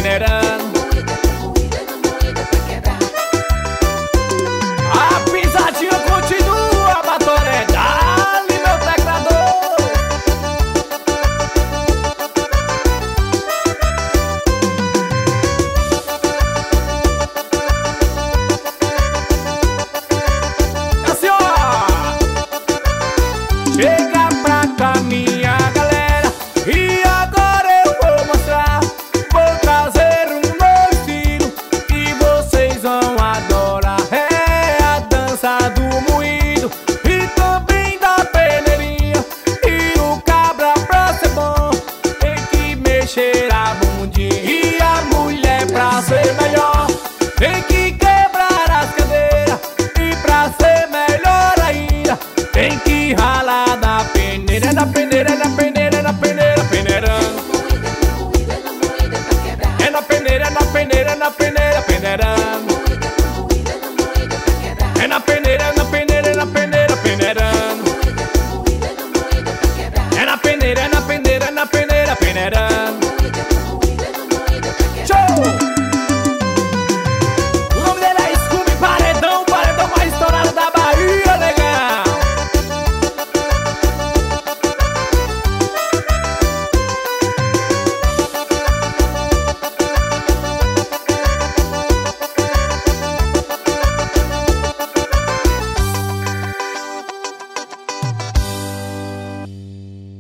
peneirando. A pisadinha continua, Batoré, dá-lhe meu teclador. Assim, ó. Chega pra cá, minha galera, e agora eu vou mostrar. Vou trazer um novo estilo que vocês vão adorar. É a dança do moído e também da peneirinha. E o cabra, pra ser bom, tem que mexer a bundinha. E a mulher, pra ser melhor, tem que quebrar as cadeiras. E pra ser melhor ainda, tem que ralar da peneira, da peneira, da peneira, da peneira, peneirando. É na peneira, na peneira, na peneira, peneirando. É na peneira, na peneira, na peneira, peneirando. É na peneira, na peneira.